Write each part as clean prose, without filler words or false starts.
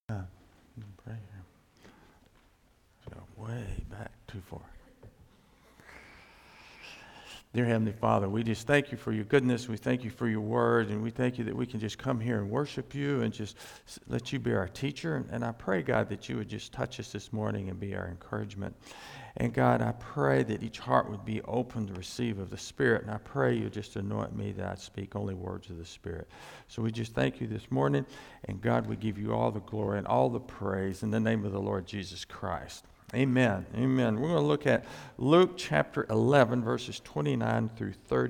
Yeah, pray here. Go way back too far. Dear Heavenly Father, we just thank you for your goodness. We thank you for your word, and we thank you that we can just come here and worship you and just let you be our teacher. And I pray, God, that you would just touch us this morning and be our encouragement. And God, I pray that each heart would be open to receive of the Spirit. And I pray you just anoint me that I speak only words of the Spirit. So we just thank you this morning. And God, we give you all the glory and all the praise in the name of the Lord Jesus Christ. Amen. Amen. We're going to look at Luke chapter 11, verses 29 through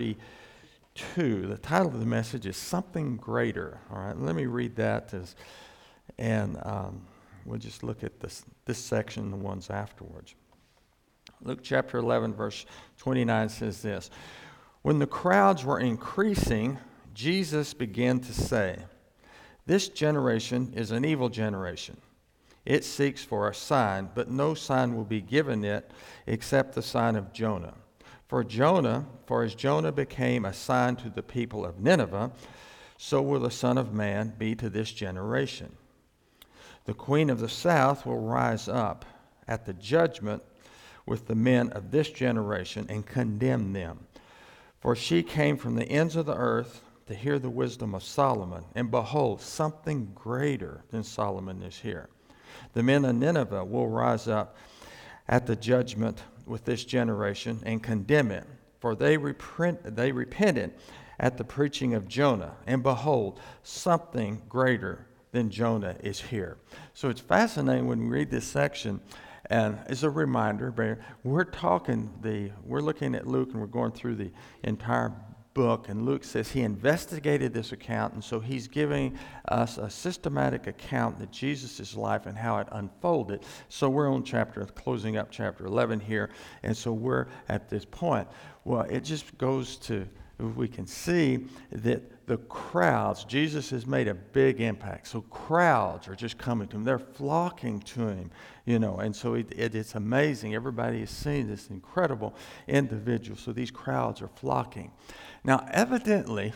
32. The title of the message is Something Greater. All right, let me read that, and we'll just look at this section and the ones afterwards. Luke chapter 11, verse 29 says this: When the crowds were increasing, Jesus began to say, "This generation is an evil generation. It seeks for a sign, but no sign will be given it except the sign of Jonah. For as Jonah became a sign to the people of Nineveh, so will the Son of Man be to this generation. The queen of the south will rise up at the judgment with the men of this generation and condemn them. For she came from the ends of the earth to hear the wisdom of Solomon, and behold, something greater than Solomon is here. The men of Nineveh will rise up at the judgment with this generation and condemn it, for they repented at the preaching of Jonah, and behold, something greater than Jonah is here." So it's fascinating when we read this section, and as a reminder, we're looking at Luke, and we're going through the entire book, and Luke says he investigated this account, and so he's giving us a systematic account of Jesus' life and how it unfolded. So we're on closing up chapter 11 here, and so we're at this point. Well, it just goes to, we can see that the crowds, Jesus has made a big impact. So crowds are just coming to him. They're flocking to him, and so it's amazing. Everybody is seeing this incredible individual. So these crowds are flocking. Now, evidently,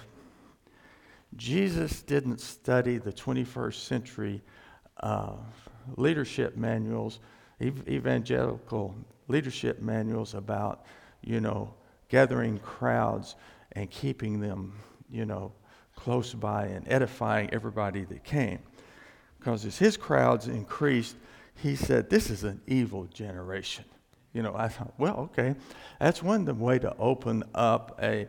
Jesus didn't study the 21st century leadership manuals, evangelical leadership manuals about, gathering crowds and keeping them, close by and edifying everybody that came. Because as his crowds increased, he said, "This is an evil generation." I thought, well, okay, that's one way to open up a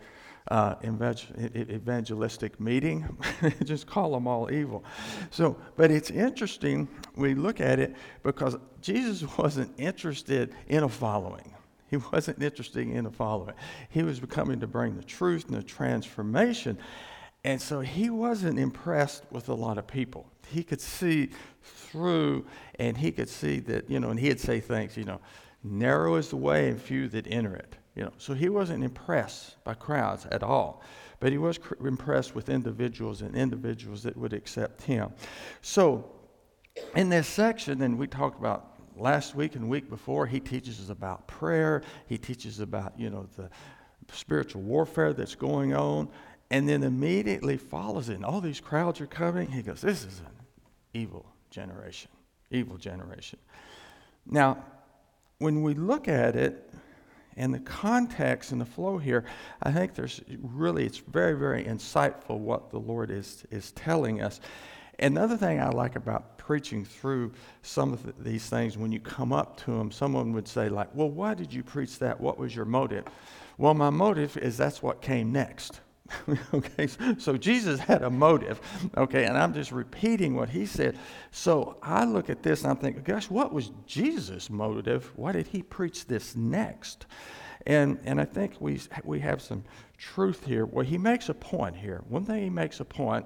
evangelistic meeting. Just call them all evil. So, but it's interesting, we look at it, because Jesus wasn't interested in a following. He wasn't interested in a following. He was coming to bring the truth and the transformation. And so he wasn't impressed with a lot of people. He could see through, and he could see that, and he'd say things, narrow is the way and few that enter it. So he wasn't impressed by crowds at all, but he was impressed with individuals and individuals that would accept him. So in this section, and we talked about last week and the week before, he teaches us about prayer. He teaches about, the spiritual warfare that's going on, and then immediately follows it. And all these crowds are coming. He goes, "This is an evil generation, evil generation." Now, when we look at it, and the context and the flow here, I think it's very, very insightful what the Lord is telling us. Another thing I like about preaching through some of these things, when you come up to them, someone would say like, "Well, why did you preach that? What was your motive?" Well, my motive is that's what came next. Okay, so Jesus had a motive, okay, and I'm just repeating what he said. So I look at this and I'm thinking, gosh, what was Jesus' motive? Why did he preach this next? And I think we have some truth here. Well, he makes a point here. One thing he makes a point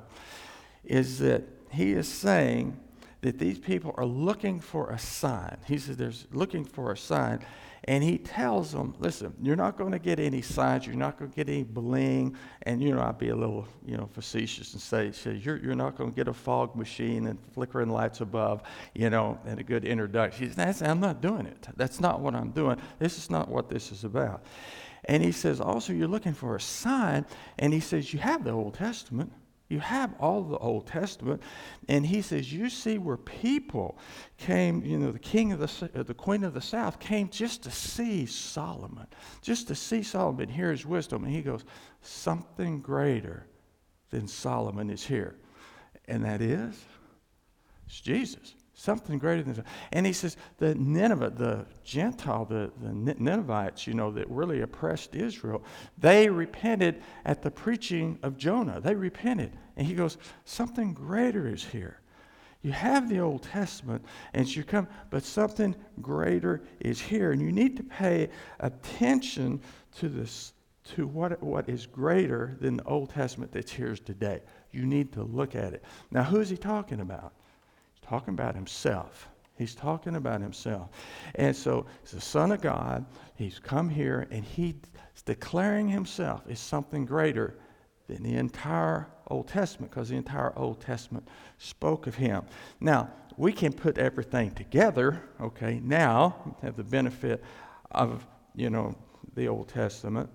is that he is saying that these people are looking for a sign. He says they're looking for a sign. And he tells them, listen, you're not going to get any signs. You're not going to get any bling. And, I'll be a little, facetious and say you're not going to get a fog machine and flickering lights above, and a good introduction. He says, I'm not doing it. That's not what I'm doing. This is not what this is about. And he says, also, you're looking for a sign. And he says, you have the Old Testament. You have all the Old Testament, and he says, you see where people came, the king of the queen of the south came just to see Solomon, hear his wisdom. And he goes, something greater than Solomon is here. And that is, it's Jesus. Something greater than that. And he says, the Nineveh, the Gentile, the Ninevites, that really oppressed Israel, they repented at the preaching of Jonah. They repented. And he goes, something greater is here. You have the Old Testament, and you come, but something greater is here. And you need to pay attention to this, to what is greater than the Old Testament that's here today. You need to look at it. Now, who is he talking about? Talking about himself. He's talking about himself. And so he's the Son of God. He's come here, and he's declaring himself as something greater than the entire Old Testament, because the entire Old Testament spoke of him. Now, we can put everything together, okay, now have the benefit of, the Old Testament,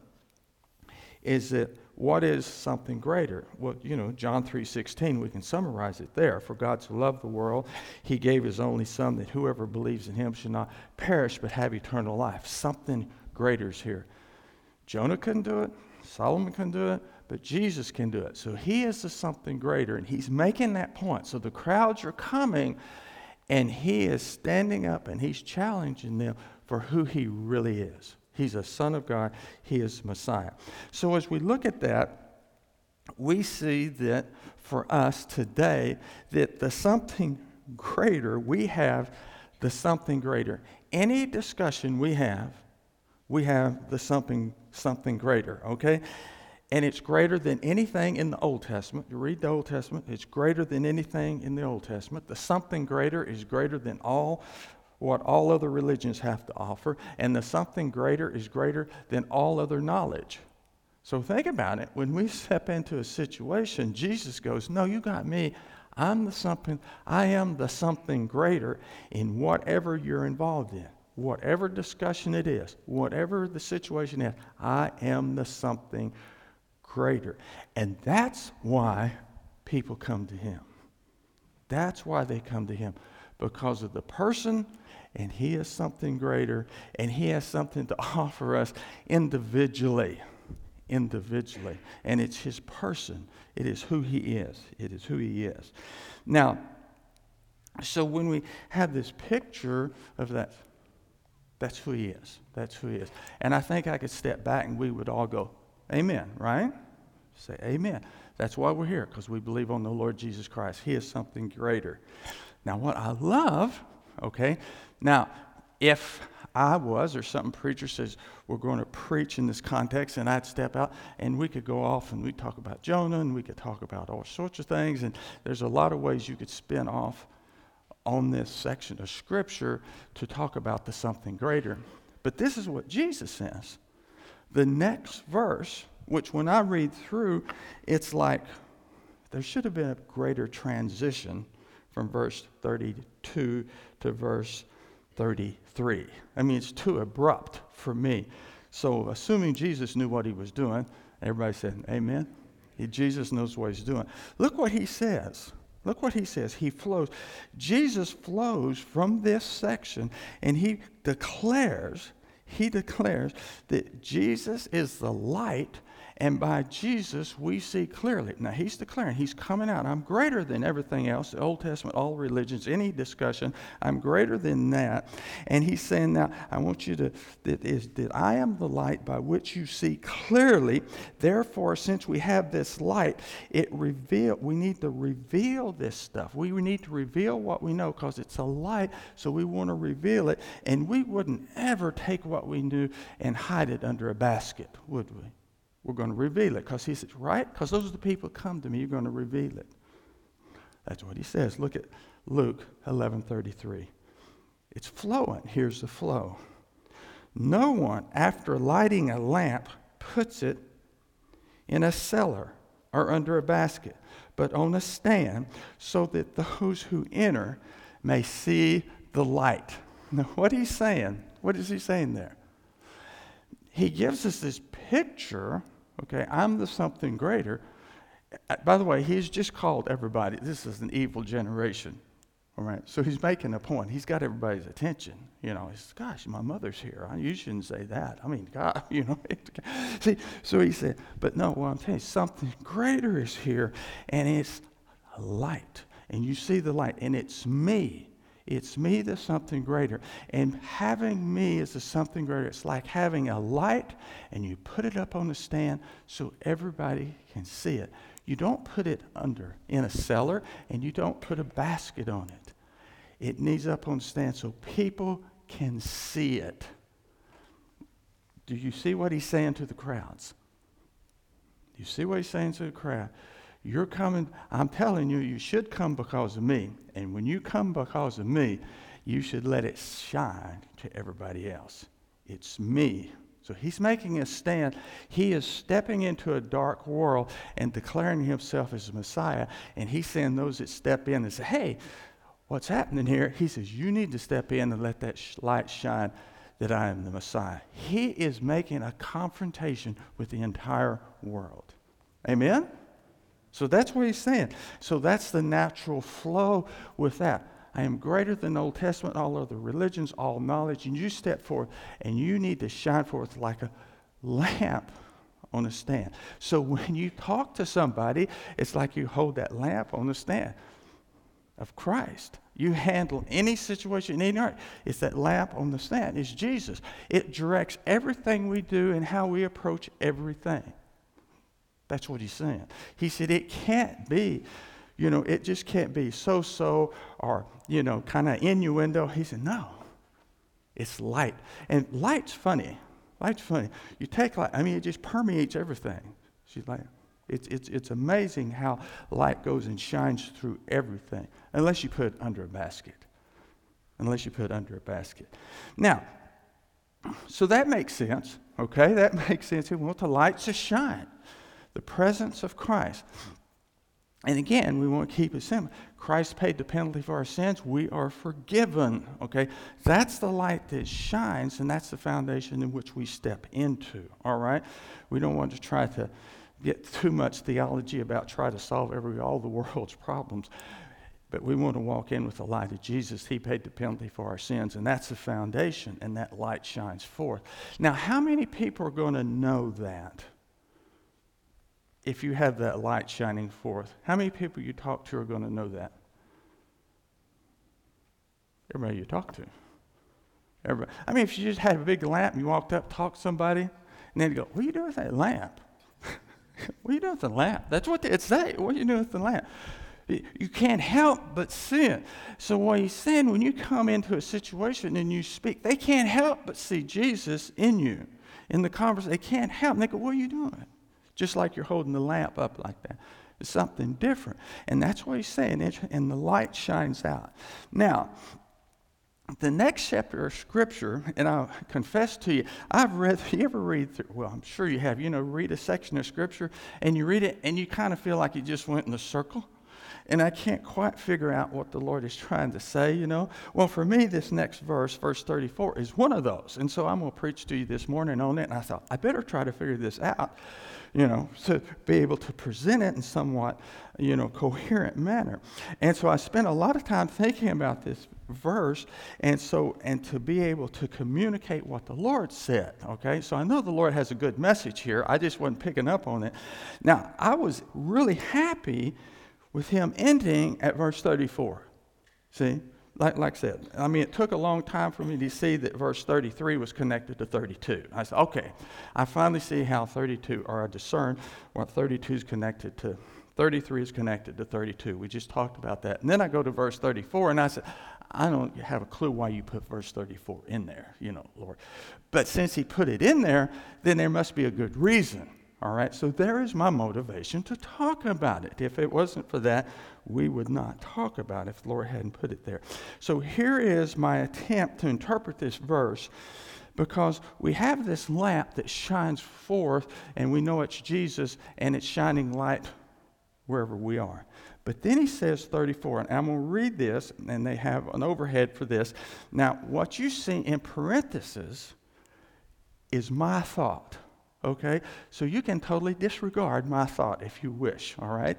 is that what is something greater? Well, John 3:16, we can summarize it there. For God so loved the world, he gave his only Son, that whoever believes in him should not perish but have eternal life. Something greater is here. Jonah couldn't do it. Solomon couldn't do it. But Jesus can do it. So he is the something greater, and he's making that point. So the crowds are coming, and he is standing up, and he's challenging them for who he really is. He's a Son of God. He is Messiah. So as we look at that, we see that for us today, that the something greater, we have the something greater. Any discussion we have the something greater, okay? And it's greater than anything in the Old Testament. You read the Old Testament, it's greater than anything in the Old Testament. The something greater is greater than what all other religions have to offer, and the something greater is greater than all other knowledge. So think about it. When we step into a situation, Jesus goes, no, you got me. I am the something greater in whatever you're involved in. Whatever discussion it is, whatever the situation is, I am the something greater. And that's why people come to him. That's why they come to him. Because of the person, and he is something greater, and he has something to offer us individually. And it's his person. It is who he is. Now, so when we have this picture of that, that's who he is. And I think I could step back and we would all go, amen, right? Say amen. That's why we're here, because we believe on the Lord Jesus Christ. He is something greater. Now, what I love, okay, now, if I was, or some preacher says, we're going to preach in this context, and I'd step out, and we could go off, and we'd talk about Jonah, and we could talk about all sorts of things, and there's a lot of ways you could spin off on this section of Scripture to talk about the something greater. But this is what Jesus says. The next verse, which when I read through, it's like there should have been a greater transition from verse 32 to verse 33. I mean, it's too abrupt for me. So assuming Jesus knew what he was doing, everybody said, amen. Jesus knows what he's doing. Look what he says. Jesus flows from this section, and he declares that Jesus is the light, and by Jesus we see clearly. Now he's declaring, he's coming out. I'm greater than everything else, the Old Testament, all religions, any discussion. I'm greater than that. And he's saying, now I want you to, that I am the light by which you see clearly. Therefore, since we have this light, we need to reveal this stuff. We need to reveal what we know, because it's a light, so we want to reveal it. And we wouldn't ever take what we knew and hide it under a basket, would we? We're going to reveal it, because he says, right? Because those are the people who come to me. You're going to reveal it. That's what he says. Look at Luke 11:33. It's flowing. Here's the flow. No one, after lighting a lamp, puts it in a cellar or under a basket, but on a stand, so that those who enter may see the light. Now, what he's saying, what is he saying there? He gives us this picture, okay, I'm the something greater, By the way, he's just called everybody. This is an evil generation. All right. So he's making a point. He's got everybody's attention. He says, gosh, my mother's here. You shouldn't say that. I mean, God, See, so he said, but no, well, I'm telling you, something greater is here, and it's a light. And you see the light, and it's me. It's me that's something greater. And having me is something greater. It's like having a light, and you put it up on the stand so everybody can see it. You don't put it in a cellar, and you don't put a basket on it. It needs up on the stand so people can see it. Do you see what he's saying to the crowds? Do you see what he's saying to the crowd? You're coming, I'm telling you, you should come because of me. And when you come because of me, you should let it shine to everybody else. It's me. So he's making a stand. He is stepping into a dark world and declaring himself as the Messiah. And he's saying those that step in and say, hey, what's happening here? He says, you need to step in and let that light shine that I am the Messiah. He is making a confrontation with the entire world. Amen? So that's what he's saying. So that's the natural flow with that. I am greater than the Old Testament, all other religions, all knowledge. And you step forth, and you need to shine forth like a lamp on a stand. So when you talk to somebody, it's like you hold that lamp on the stand of Christ. You handle any situation, it's that lamp on the stand. It's Jesus. It directs everything we do and how we approach everything. That's what he's saying. He said it can't be, it just can't be so or, kind of innuendo. He said, no, it's light. And light's funny. You take light, it just permeates everything. She's like, it's amazing how light goes and shines through everything, unless you put it under a basket. Now, so that makes sense, okay? That makes sense. We want the light to shine. The presence of Christ. And again, we want to keep it simple. Christ paid the penalty for our sins. We are forgiven. Okay? That's the light that shines, and that's the foundation in which we step into. All right? We don't want to try to get too much theology about try to solve all the world's problems. But we want to walk in with the light of Jesus. He paid the penalty for our sins, and that's the foundation, and that light shines forth. Now, how many people are going to know that? If you have that light shining forth, how many people you talk to are going to know that? Everybody you talk to. Everybody. If you just had a big lamp and you walked up, talked to somebody, and then you go, what are you doing with that lamp? What are you doing with the lamp? That's what it's saying. What are you doing with the lamp? You can't help but see it. So what he's saying, when you come into a situation and you speak, they can't help but see Jesus in you. In the conversation, they can't help. And they go, what are you doing? Just like you're holding the lamp up like that. It's something different. And that's what he's saying. And the light shines out. Now, the next chapter of Scripture, and I'll confess to you, you ever read through, well, I'm sure you have, read a section of Scripture, and you read it, and you kind of feel like you just went in a circle. And I can't quite figure out what the Lord is trying to say, Well, for me, this next verse 34, is one of those. And so I'm going to preach to you this morning on it. And I thought, I better try to figure this out, to be able to present it in somewhat, coherent manner. And so I spent a lot of time thinking about this verse, and to be able to communicate what the Lord said, okay? So I know the Lord has a good message here. I just wasn't picking up on it. Now, I was really happy with him ending at verse 34. See, like I said, it took a long time for me to see that verse 33 was connected to 32. I said, okay, I finally see how 32, or I discern what 32 is connected to. 33 is connected to 32. We just talked about that. And then I go to verse 34, and I said, I don't have a clue why you put verse 34 in there, Lord. But since he put it in there, then there must be a good reason. All right, so there is my motivation to talk about it. If it wasn't for that, we would not talk about it if the Lord hadn't put it there. So here is my attempt to interpret this verse, because we have this lamp that shines forth, and we know it's Jesus, and it's shining light wherever we are. But then he says 34, and I'm going to read this, and they have an overhead for this. Now, what you see in parentheses is my thought. Okay? So you can totally disregard my thought if you wish, all right?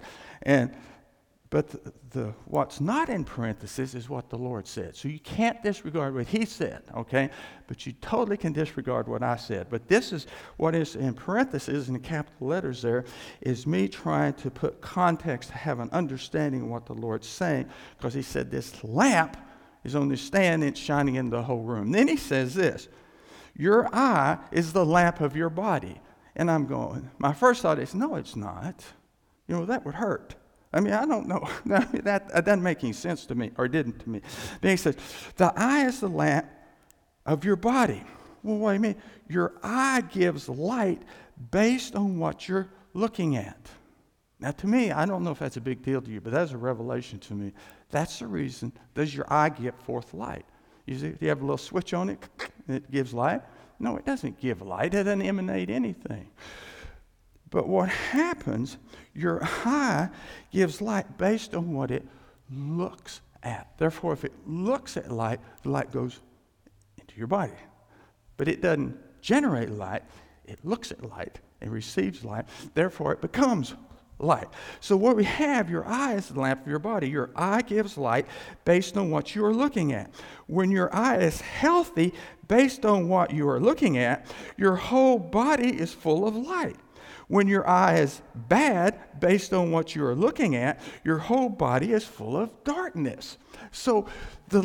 But what's not in parentheses is what the Lord said. So you can't disregard what he said, okay? But you totally can disregard what I said. But this is what is in parentheses in the capital letters there, is me trying to put context to have an understanding of what the Lord's saying, because he said this lamp is on the stand and it's shining in the whole room. Then he says this, your eye is the lamp of your body. And I'm going, my first thought is, no, it's not. You know, that would hurt. I mean, I don't know. That doesn't make any sense to me, or didn't to me. Then he says, the eye is the lamp of your body. Well, what do you mean? Your eye gives light based on what you're looking at. Now, to me, I don't know if that's a big deal to you, but that's a revelation to me. That's the reason. Does your eye give forth light? You see, you have a little switch on it, and it gives light? No, it doesn't give light. It doesn't emanate anything. But what happens, your eye gives light based on what it looks at. Therefore, if it looks at light, the light goes into your body. But it doesn't generate light. It looks at light and receives light. Therefore, it becomes light. So what we have, your eye is the lamp of your body. Your eye gives light based on what you are looking at. When your eye is healthy based on what you are looking at, your whole body is full of light. When your eye is bad, based on what you are looking at, your whole body is full of darkness. So the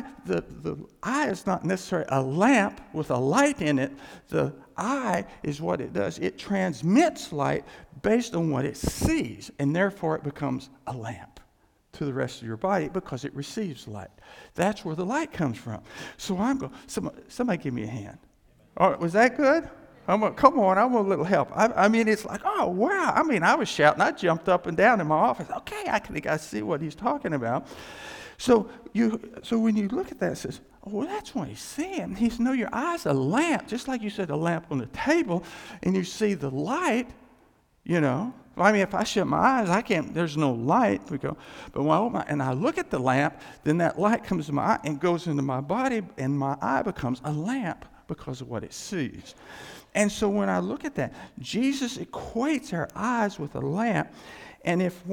eye is not necessarily a lamp with a light in it. The eye is what it does. It transmits light based on what it sees, and therefore it becomes a lamp to the rest of your body because it receives light. That's where the light comes from. So I'm going, somebody give me a hand. All right, was that good? Come on, I want a little help. I mean, it's like, oh, wow. I mean, I was shouting. I jumped up and down in my office. Okay, I think I see what he's talking about. So when you look at that, it says, oh, well, that's what he's saying. He says, no, your eye's a lamp, just like you said, a lamp on the table, and you see the light, you know. I mean, if I shut my eyes, I can't, there's no light. We go, but when I open and I look at the lamp, then that light comes to my eye and goes into my body, and my eye becomes a lamp because of what it sees. And so when I look at that, Jesus equates our eyes with a lamp, and if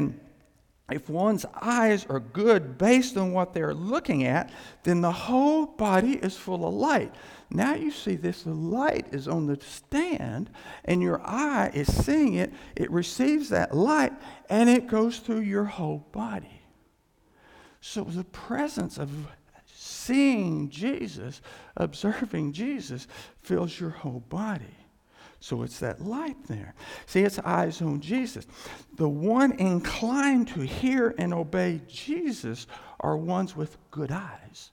one's eyes are good based on what they're looking at, then the whole body is full of light. Now you see this, the light is on the stand, and your eye is seeing it, it receives that light, and it goes through your whole body. So the presence of seeing Jesus, observing Jesus, fills your whole body. So it's that light there. See, it's eyes on Jesus. The one inclined to hear and obey Jesus are ones with good eyes.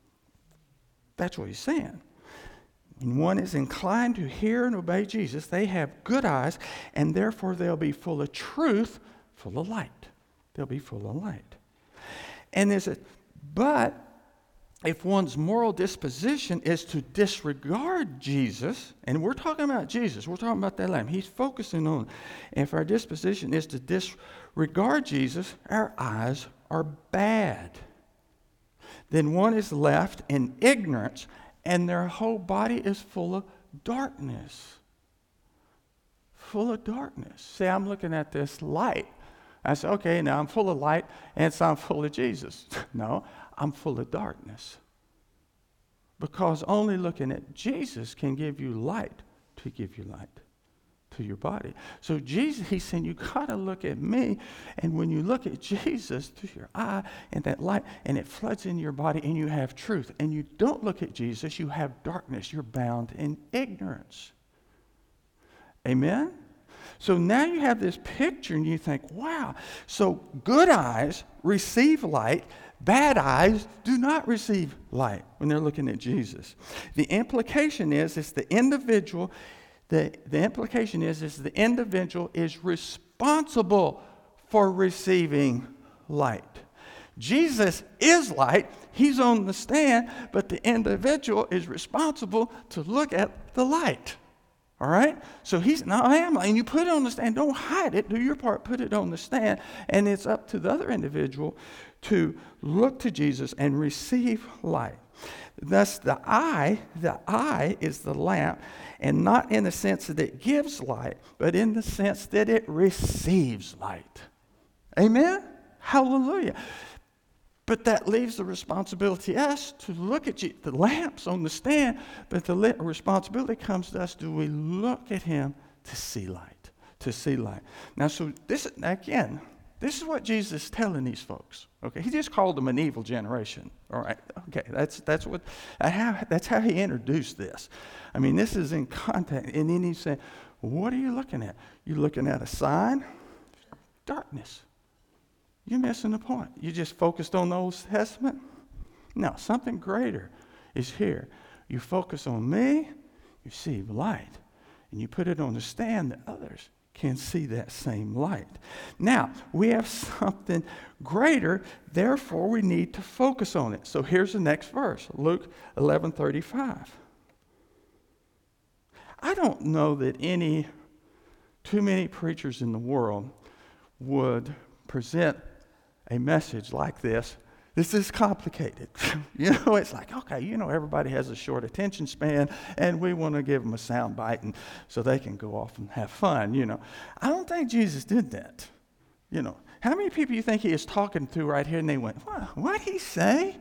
That's what he's saying. When one is inclined to hear and obey Jesus, they have good eyes, and therefore they'll be full of truth, full of light. They'll be full of light. And but if one's moral disposition is to disregard Jesus, and we're talking about Jesus, we're talking about that lamb, he's focusing on, if our disposition is to disregard Jesus, our eyes are bad. Then one is left in ignorance, and their whole body is full of darkness. Full of darkness. See, I'm looking at this light. I say, okay, now I'm full of light, and so I'm full of Jesus. No, I'm full of darkness. Because only looking at Jesus can give you light to give you light to your body. So Jesus, he's saying, you got to look at me, and when you look at Jesus through your eye and that light, and it floods into your body, and you have truth, and you don't look at Jesus, you have darkness. You're bound in ignorance. Amen? So now you have this picture, and you think, wow, so good eyes receive light, bad eyes do not receive light when they're looking at Jesus. The implication is the individual is responsible for receiving light. Jesus is light, he's on the stand, but the individual is responsible to look at the light. All right? So he's not a lamb light. And you put it on the stand. Don't hide it. Do your part. Put it on the stand. And it's up to the other individual to look to Jesus and receive light. Thus, the eye is the lamp, and not in the sense that it gives light, but in the sense that it receives light. Amen? Hallelujah. But that leaves the responsibility to us to look at the lamps on the stand, but the responsibility comes to us. Do we look at him to see light? To see light. Now, so this is what Jesus is telling these folks. Okay, he just called them an evil generation. All right, okay, that's how he introduced this. I mean, this is in context, and then he said, "What are you looking at? You're looking at a sign, darkness. You're missing the point. You just focused on the Old Testament? No, something greater is here. You focus on me, you see light, and you put it on the stand that others can see that same light. Now, we have something greater, therefore we need to focus on it. So here's the next verse, Luke 11:35. I don't know that too many preachers in the world would present a message like this. This is complicated. It's like, okay, everybody has a short attention span, and we want to give them a sound bite and so they can go off and have fun, I don't think Jesus did that. How many people you think he is talking to right here, and they went, what'd he say?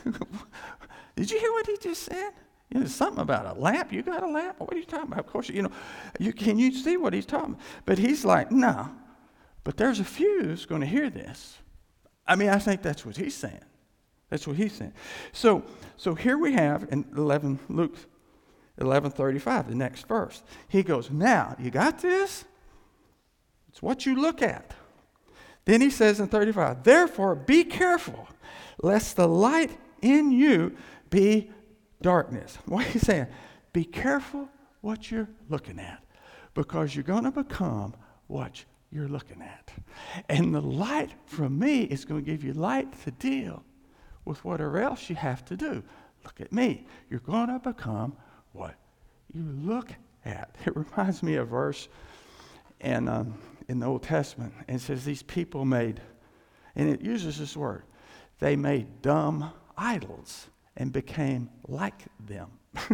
Did you hear what he just said? Something about a lamp. You got a lamp? What are you talking about? Of course, can you see what he's talking about? But he's like, no. But there's a few who's going to hear this. I mean, I think that's what he's saying. That's what he's saying. So here we have in Luke 11:35, the next verse. He goes, now, you got this? It's what you look at. Then he says in 35, therefore be careful, lest the light in you be darkness. What he's saying, be careful what you're looking at, because you're going to become what you're looking at. And the light from me is going to give you light to deal with whatever else you have to do. Look at me. You're going to become what you look at. It reminds me of a verse in the Old Testament. And it says these people made, and it uses this word, they made dumb idols and became like them.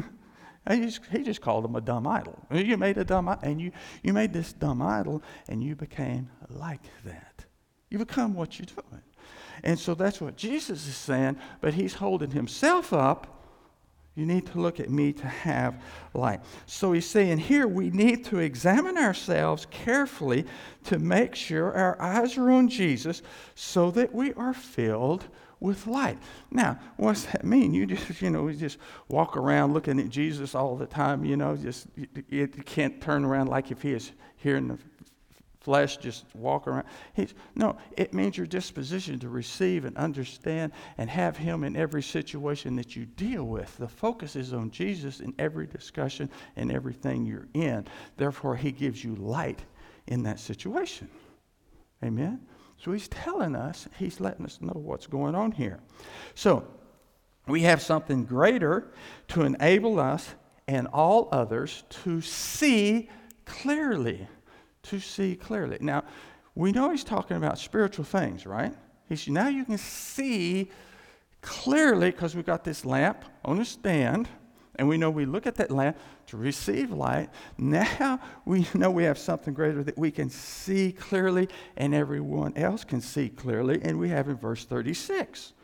He just called them a dumb idol. You made a dumb idol, and you made this dumb idol, and you became like that. You become what you're doing. And so that's what Jesus is saying, but he's holding himself up. You need to look at me to have light. So he's saying here we need to examine ourselves carefully to make sure our eyes are on Jesus so that we are filled with light. Now, what's that mean? You just walk around looking at Jesus all the time, you can't turn around like if he is here in the flesh, just walk around. No, it means your disposition to receive and understand and have him in every situation that you deal with. The focus is on Jesus in every discussion and everything you're in. Therefore, he gives you light in that situation. Amen? So he's telling us, he's letting us know what's going on here. So we have something greater to enable us and all others to see clearly. To see clearly. Now, we know he's talking about spiritual things, right? Now you can see clearly because we've got this lamp on a stand, and we know we look at that lamp to receive light. Now we know we have something greater that we can see clearly, and everyone else can see clearly, and we have in verse 36.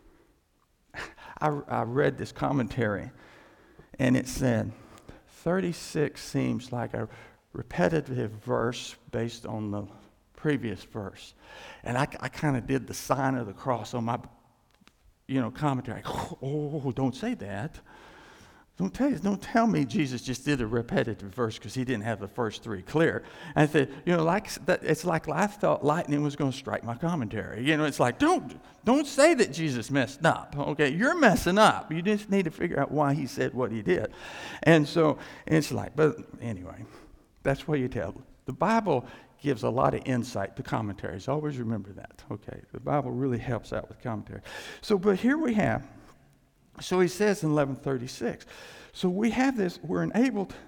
I read this commentary, and it said, 36 seems like a repetitive verse based on the previous verse. And I kind of did the sign of the cross on my, commentary. Oh, don't say that. Don't tell me Jesus just did a repetitive verse because he didn't have the first three clear. And I said, it's like I thought lightning was going to strike my commentary. It's like, don't say that Jesus messed up. Okay, you're messing up. You just need to figure out why he said what he did. And so it's like, but anyway, that's what you tell. The Bible gives a lot of insight to commentaries. Always remember that. Okay, the Bible really helps out with commentary. So, but here we have. So he says in 11:36. So we have this. We're enabled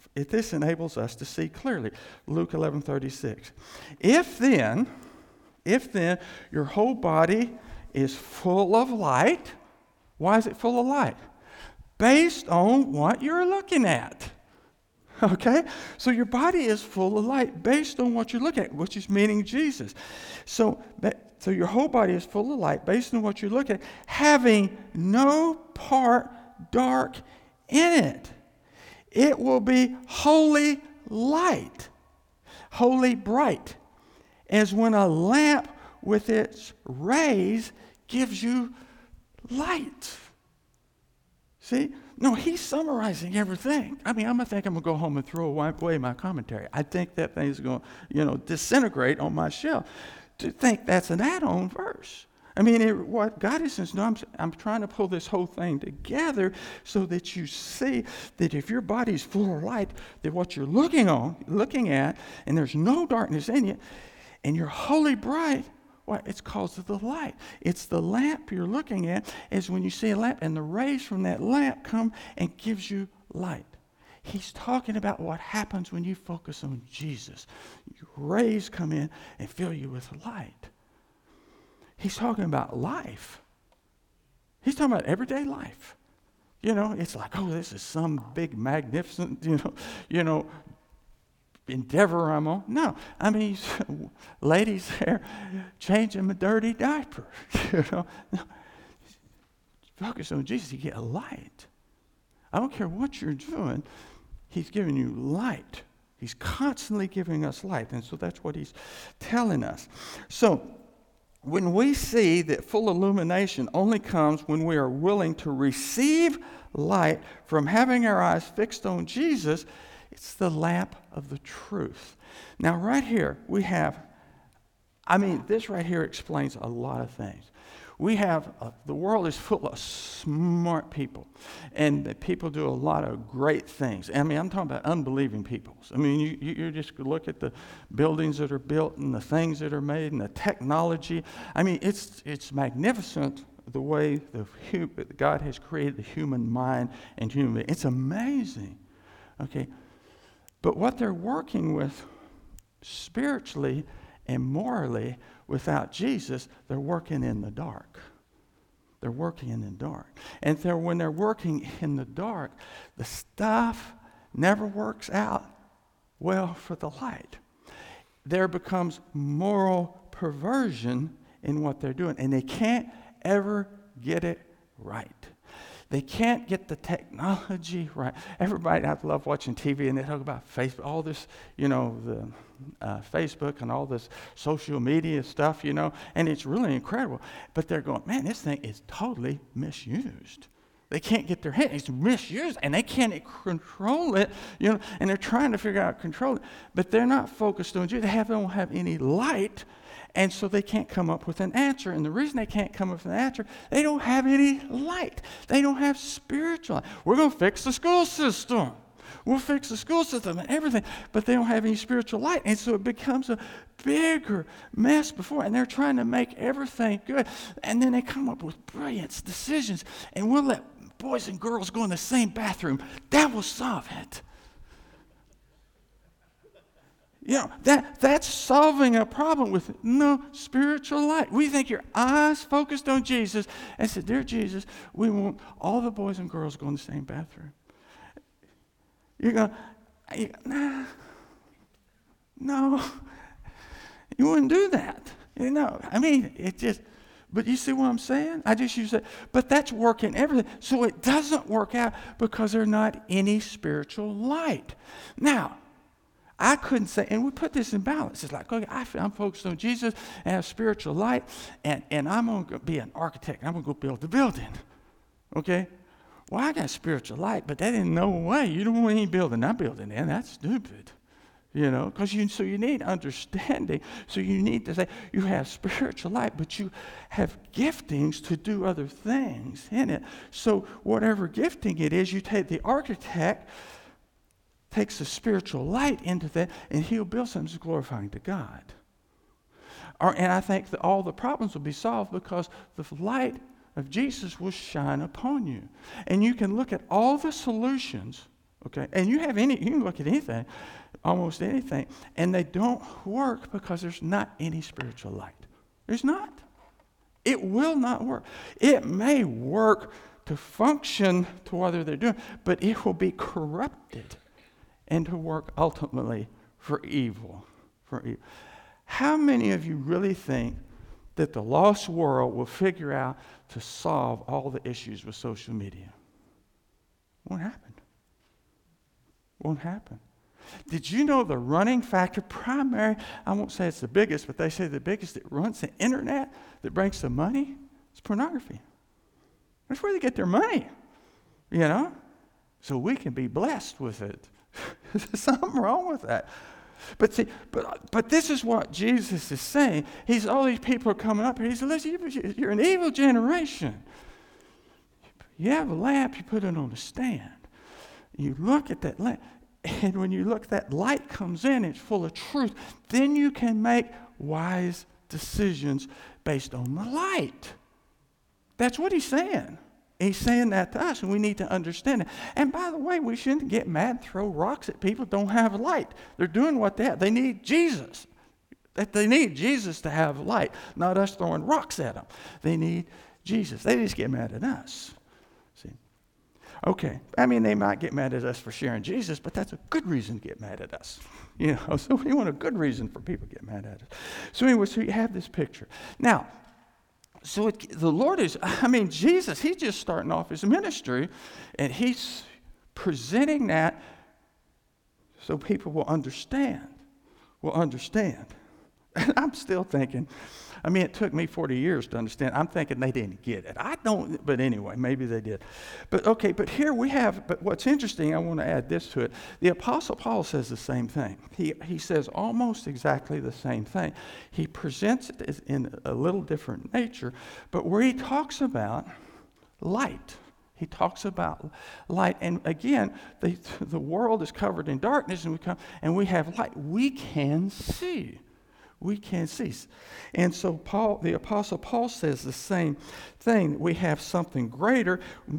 This enables us to see clearly. Luke 11:36. If then your whole body is full of light, why is it full of light? Based on what you're looking at. Okay? So your body is full of light based on what you're looking at, which is meaning Jesus. So your whole body is full of light based on what you look at, having no part dark in it. It will be wholly light, wholly bright, as when a lamp with its rays gives you light. See? No, he's summarizing everything. I mean, I'm going to go home and throw away my commentary. I think that thing's going to, disintegrate on my shelf. To think that's an add-on verse. I mean, what God is saying, no, I'm trying to pull this whole thing together so that you see that if your body's full of light, that what you're looking at, and there's no darkness in you, and you're wholly bright, it's because of the light. It's the lamp you're looking at, is when you see a lamp, and the rays from that lamp come and gives you light. He's talking about what happens when you focus on Jesus. Your rays come in and fill you with light. He's talking about life. He's talking about everyday life. It's like, this is some big, magnificent, endeavor I'm on. No, I mean, ladies there changing a dirty diaper. No. Focus on Jesus, you get light. I don't care what you're doing, he's giving you light. He's constantly giving us light, and so that's what he's telling us. So, when we see that full illumination only comes when we are willing to receive light from having our eyes fixed on Jesus, it's the lamp of the truth. Now, right here, we have, this right here explains a lot of things. We have, the world is full of smart people, and people do a lot of great things. I'm talking about unbelieving people. You just look at the buildings that are built and the things that are made and the technology. It's magnificent the way God has created the human mind and human being. It's amazing, okay? But what they're working with spiritually and morally without Jesus, they're working in the dark. They're working in the dark. And when they're working in the dark, the stuff never works out well for the light. There becomes moral perversion in what they're doing, and they can't ever get it right. They can't get the technology right. Everybody, I love watching TV, and they talk about Facebook, all this, the Facebook and all this social media stuff, and it's really incredible. But they're going, man, this thing is totally misused. They can't get their head. It's misused, and they can't control it, and they're trying to figure out how to control it. But they're not focused on Jesus. They don't have any light. And so they can't come up with an answer. And the reason they can't come up with an answer, they don't have any light. They don't have spiritual light. We're going to fix the school system. We'll fix the school system and everything. But they don't have any spiritual light. And so it becomes a bigger mess before. And they're trying to make everything good. And then they come up with brilliant decisions. And we'll let boys and girls go in the same bathroom. That will solve it. That's solving a problem with no spiritual light. We think your eyes focused on Jesus and said, dear Jesus, we want all the boys and girls go in the same bathroom. You're going, no, you wouldn't do that. But you see what I'm saying? I just use it. But that's working everything. So it doesn't work out because there's not any spiritual light. Now, I couldn't say, and we put this in balance. It's like, okay, I'm focused on Jesus and have spiritual light, and I'm going to be an architect. I'm going to go build the building. Okay? Well, I got spiritual light, but that ain't no way. You don't want any building I'm building in. That's stupid. Because you need understanding. So you need to say, you have spiritual light, but you have giftings to do other things in it. So whatever gifting it is, you take the architect, takes the spiritual light into that, and he'll build something that's glorifying to God. And I think that all the problems will be solved because the light of Jesus will shine upon you. And you can look at all the solutions Okay? And you can look at anything, almost anything, and they don't work because there's not any spiritual light. There's not. It will not work. It may work to function to what they're doing, but it will be corrupted and to work ultimately for evil. How many of you really think that the lost world will figure out to solve all the issues with social media? Won't happen. Won't happen. Did you know the running factor, primary, I won't say it's the biggest, but they say the biggest that runs the internet, that brings the money, is pornography. That's where they get their money, you know? So we can be blessed with it. There's something wrong with that. But see, but this is what Jesus is saying. All these people are coming up here. He said, listen, you're an evil generation. You have a lamp, you put it on a stand. You look at that lamp, and when you look, that light comes in, it's full of truth. Then you can make wise decisions based on the light. That's what he's saying. He's saying that to us, and we need to understand it. And by the way, we shouldn't get mad and throw rocks at people who don't have light. They're doing what they have. They need Jesus. They need Jesus to have light, not us throwing rocks at them. They need Jesus. They just get mad at us. See? Okay. I mean, they might get mad at us for sharing Jesus, but that's a good reason to get mad at us. You know, so we want a good reason for people to get mad at us. So anyway, so you have this picture. Now, the Lord is, Jesus, he's just starting off his ministry, and he's presenting that so people will understand. And I'm still thinking, it took me 40 years to understand. I'm thinking they didn't get it. I don't, but anyway, maybe they did. But here we have, but what's interesting, I want to add this to it. The Apostle Paul says the same thing. He says almost exactly the same thing. He presents it in a little different nature, but where he talks about light. He talks about light. And again, the world is covered in darkness, and we have light. We can see. We can see. And so the Apostle Paul says the same thing. We have something greater.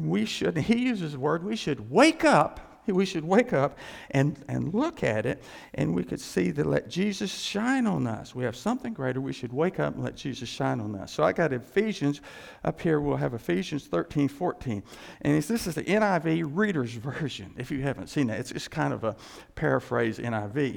He uses the word, we should wake up. We should wake up and look at it, and we could see that let Jesus shine on us. We have something greater. We should wake up and let Jesus shine on us. So I got Ephesians up here. We'll have Ephesians 13:14. And this is the NIV Reader's Version, if you haven't seen that. It's kind of a paraphrase NIV.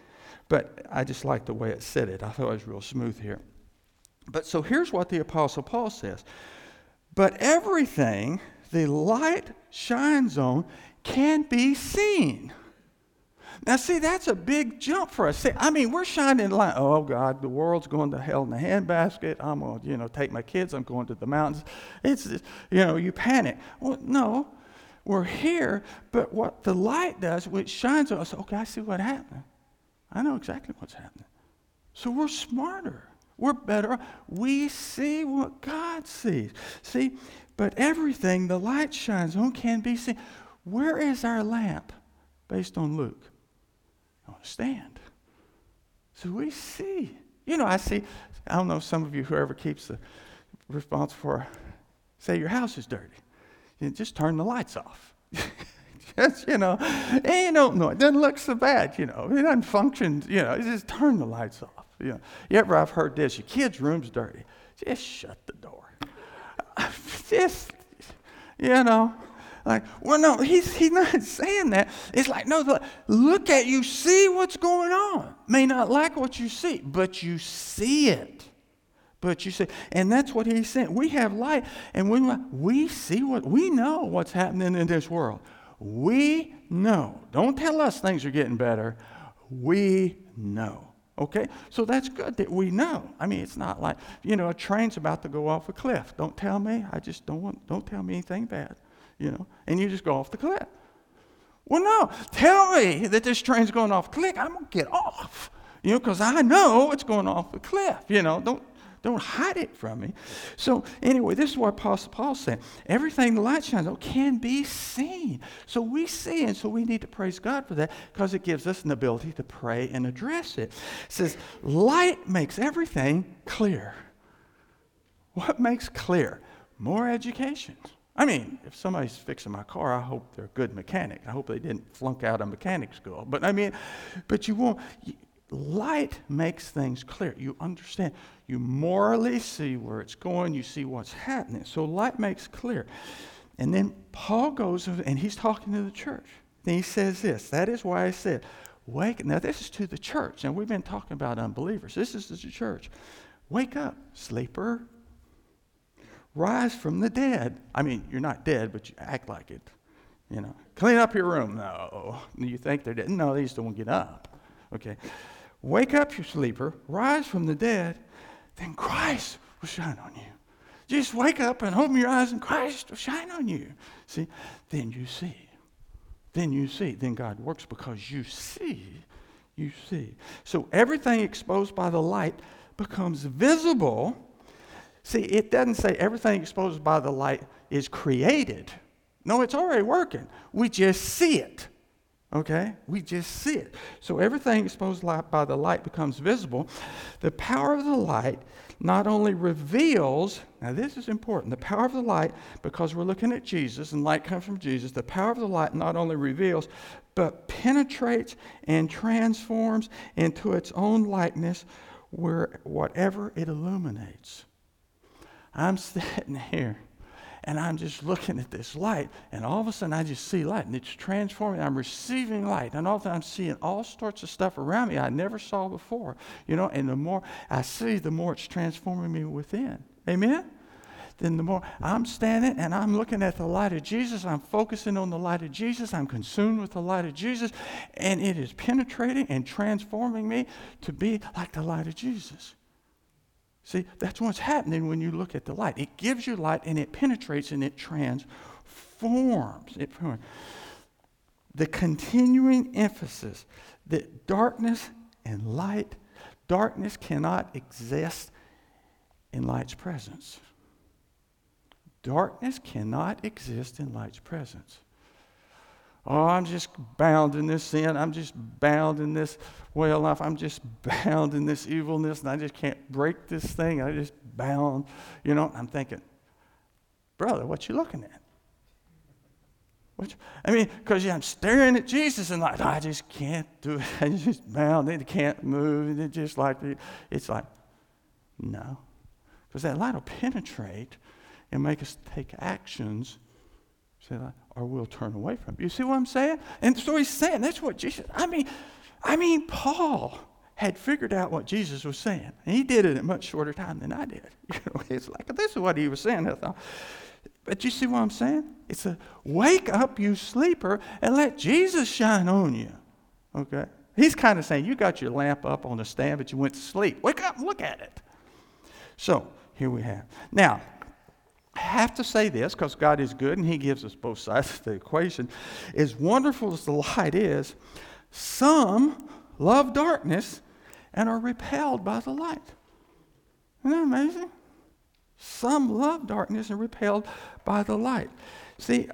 But I just like the way it said it. I thought it was real smooth here. But so here's what the Apostle Paul says. But everything the light shines on can be seen. Now, see, that's a big jump for us. See, we're shining light. Oh, God, the world's going to hell in a handbasket. I'm going to, take my kids. I'm going to the mountains. It's, you panic. Well, no, we're here. But what the light does, which shines on us, okay, I see what happened. I know exactly what's happening. So we're smarter. We're better. We see what God sees. See, but everything the light shines on can be seen. Where is our lamp based on Luke? On a stand. So we see. I don't know, some of you, whoever keeps the response for, say your house is dirty. Just turn the lights off. Just, and you don't know. It doesn't look so bad, It doesn't function, You just turn the lights off. You ever, I've heard this, your kid's room's dirty. Just shut the door. Well, no, he's not saying that. It's like, no, look at you, see what's going on. May not like what you see, but you see it. And that's what he's saying. We have light, and we see we know what's happening in this world. We know. Don't tell us things are getting better. We know. Okay? So that's good that we know. It's not like, a train's about to go off a cliff. Don't tell me. I just don't tell me anything bad, and you just go off the cliff. Well, no. Tell me that this train's going off the cliff. I'm going to get off, because I know it's going off the cliff. Don't hide it from me. So anyway, this is what Apostle Paul said. Everything the light shines on can be seen. So we see, and so we need to praise God for that because it gives us an ability to pray and address it. It says, light makes everything clear. What makes clear? More education. I mean, if somebody's fixing my car, I hope they're a good mechanic. I hope they didn't flunk out of mechanic school. But I mean, but light makes things clear. You understand. You morally see where it's going. You see what's happening. So light makes clear. And then Paul goes and he's talking to the church. Then he says this. That is why I said, wake. Now this is to the church. And we've been talking about unbelievers. This is to the church. Wake up, sleeper. Rise from the dead. I mean, you're not dead, but you act like it. You know, clean up your room. No. You think they're dead. No, they just don't get up. Okay. Wake up, you sleeper. Rise from the dead. Then Christ will shine on you. Just wake up and open your eyes and Christ will shine on you. See? Then you see. Then you see. Then God works because you see. You see. So everything exposed by the light becomes visible. See, it doesn't say everything exposed by the light is created. No, it's already working. We just see it. Okay? We just see it. So everything exposed by the light becomes visible. The power of the light not only reveals, now this is important, the power of the light, because we're looking at Jesus and light comes from Jesus, the power of the light not only reveals, but penetrates and transforms into its own likeness where whatever it illuminates. I'm sitting here, and I'm just looking at this light, and all of a sudden I just see light, and it's transforming. I'm receiving light, and all of a sudden I'm seeing all sorts of stuff around me I never saw before. You know, and the more I see, the more it's transforming me within. Amen? Then the more I'm standing, and I'm looking at the light of Jesus, I'm focusing on the light of Jesus, I'm consumed with the light of Jesus, and it is penetrating and transforming me to be like the light of Jesus. See, that's what's happening when you look at the light. It gives you light, and it penetrates, and it transforms. The continuing emphasis that darkness cannot exist in light's presence. Darkness cannot exist in light's presence. Oh, I'm just bound in this sin. I'm just bound in this way of life. I'm just bound in this evilness, and I just can't break this thing. I just bound. You know, I'm thinking, brother, what you looking at? Because I'm staring at Jesus, and like, I just can't do it. I just bound. It can't move. And it's like, no. Because that light will penetrate and make us take actions, or we'll turn away from it. You see what I'm saying? And so he's saying, that's what Jesus, I mean, Paul had figured out what Jesus was saying. And he did it in a much shorter time than I did. You know, it's like, this is what he was saying. I thought. But you see what I'm saying? It's a wake up, you sleeper, and let Jesus shine on you. Okay? He's kind of saying, you got your lamp up on the stand, but you went to sleep. Wake up and look at it. So, here we have. Now, I have to say this, because God is good and he gives us both sides of the equation. As wonderful as the light is, some love darkness and are repelled by the light. Isn't that amazing? Some love darkness and repelled by the light. See,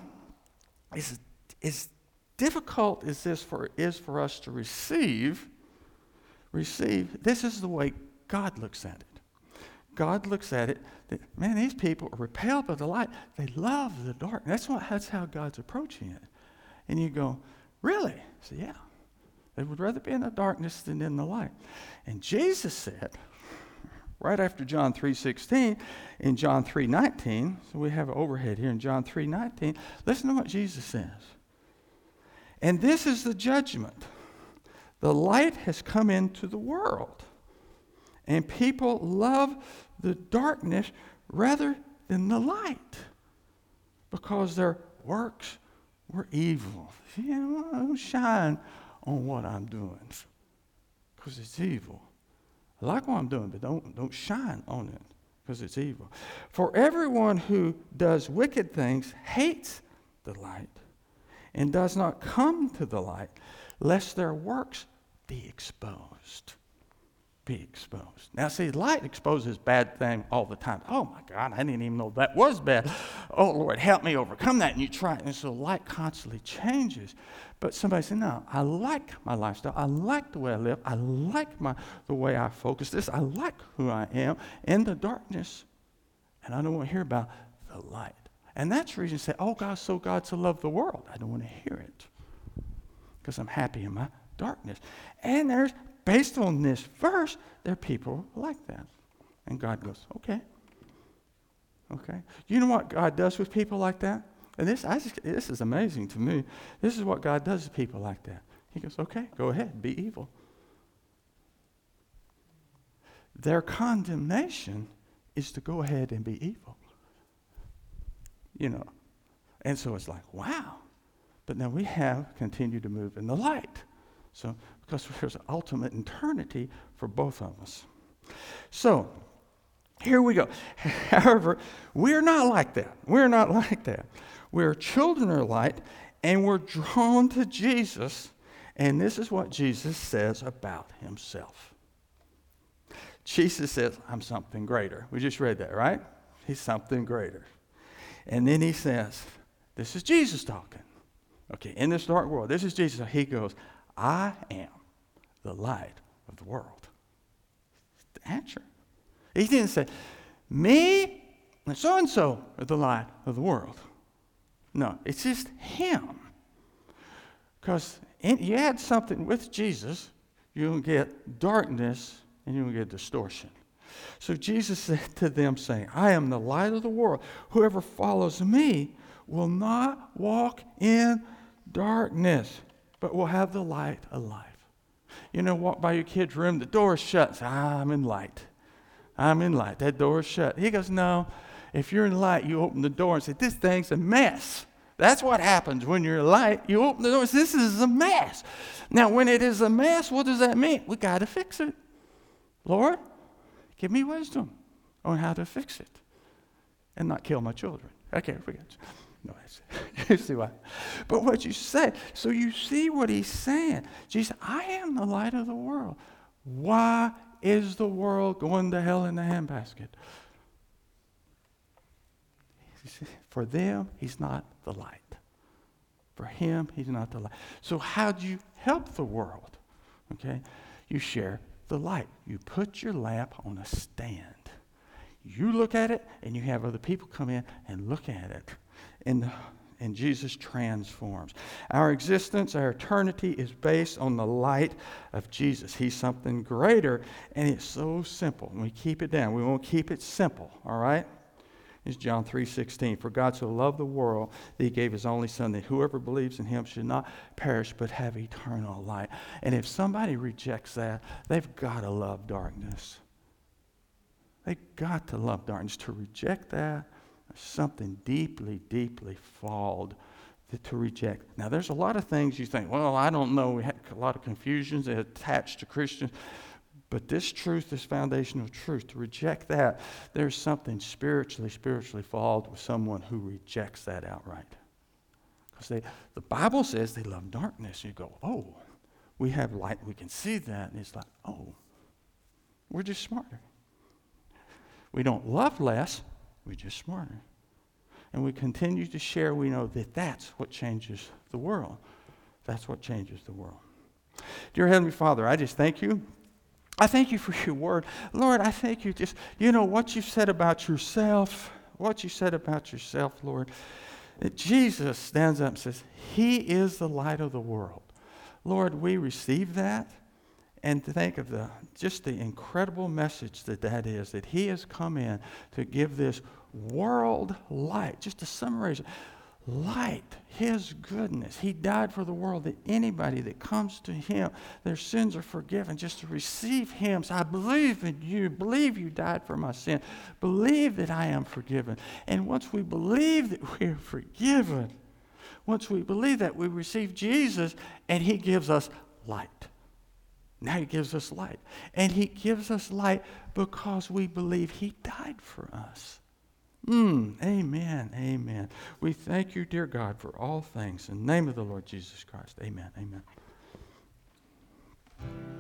as difficult as this is for us to receive, this is the way God looks at it. God looks at it, that, man, these people are repelled by the light. They love the dark. That's how God's approaching it. And you go, really? So yeah, they would rather be in the darkness than in the light. And Jesus said, right after John 3:16, in John 3:19, so we have an overhead here in John 3:19, listen to what Jesus says. And this is the judgment. The light has come into the world, and people love the darkness rather than the light, because their works were evil. You know, don't shine on what I'm doing, because it's evil. I like what I'm doing, but don't shine on it, because it's evil. For everyone who does wicked things hates the light and does not come to the light, lest their works be exposed. Be exposed. Now, see, light exposes bad things all the time. Oh, my God, I didn't even know that was bad. Oh, Lord, help me overcome that. And you try it. And so light constantly changes. But somebody said, no, I like my lifestyle. I like the way I live. I like the way I focus this. I like who I am in the darkness. And I don't want to hear about the light. And that's the reason you say, oh, God so loved the world. I don't want to hear it because I'm happy in my darkness. And based on this verse, there are people like that. And God goes, okay. You know what God does with people like that? And this is amazing to me. This is what God does with people like that. He goes, okay, go ahead, be evil. Their condemnation is to go ahead and be evil. And so it's like, wow. But now we have continued to move in the light. So, because there's an ultimate eternity for both of us. So, here we go. However, we're not like that. We're not like that. We're children of light, and we're drawn to Jesus. And this is what Jesus says about himself. Jesus says, I'm something greater. We just read that, right? He's something greater. And then he says, this is Jesus talking. Okay, in this dark world, this is Jesus. He goes, I am the light of the world. The answer. He didn't say, me and so-and-so are the light of the world. No, it's just him. Because you add something with Jesus, you'll get darkness and you'll get distortion. So Jesus said to them, saying, I am the light of the world. Whoever follows me will not walk in darkness, but will have the light of life. Walk by your kid's room, the door is shut. Say, I'm in light. I'm in light. That door is shut. He goes, no. If you're in light, you open the door and say, this thing's a mess. That's what happens when you're in light. You open the door and say, this is a mess. Now, when it is a mess, what does that mean? We got to fix it. Lord, give me wisdom on how to fix it and not kill my children. Okay, forget it. No, you see why. But what you say, so you see what he's saying. Jesus, I am the light of the world. Why is the world going to hell in the handbasket? For them, he's not the light. For him, he's not the light. So how do you help the world? Okay, you share the light. You put your lamp on a stand. You look at it, and you have other people come in and look at it. And Jesus transforms. Our existence, our eternity is based on the light of Jesus. He's something greater, and it's so simple. And we keep it down. We won't keep it simple, all right? It's John 3:16. For God so loved the world that he gave his only son, that whoever believes in him should not perish but have eternal life. And if somebody rejects that, they've got to love darkness. They've got to love darkness. To reject that, there's something deeply, deeply flawed to reject. Now, there's a lot of things you think, well, I don't know. We have a lot of confusions attached to Christians. But this truth, this foundational truth, to reject that, there's something spiritually flawed with someone who rejects that outright. Because the Bible says they love darkness. You go, oh, we have light, we can see that. And it's like, oh, we're just smarter. We don't love less, we're just smarter. And we continue to share, we know that that's what changes the world. That's what changes the world. Dear Heavenly Father, I just thank you. I thank you for your word. Lord, I thank you just, what you've said about yourself, Lord, that Jesus stands up and says, he is the light of the world. Lord, we receive that and think of the incredible message that is, that he has come in to give this world light. Just to summarize it, light, his goodness. He died for the world, that anybody that comes to him, their sins are forgiven. Just to receive him. So I believe in you. Believe you died for my sin. Believe that I am forgiven. And once we believe that we are forgiven, once we believe that, we receive Jesus, and he gives us light. Now he gives us light. And he gives us light because we believe he died for us. Amen, amen. We thank you, dear God, for all things. In the name of the Lord Jesus Christ, amen, amen.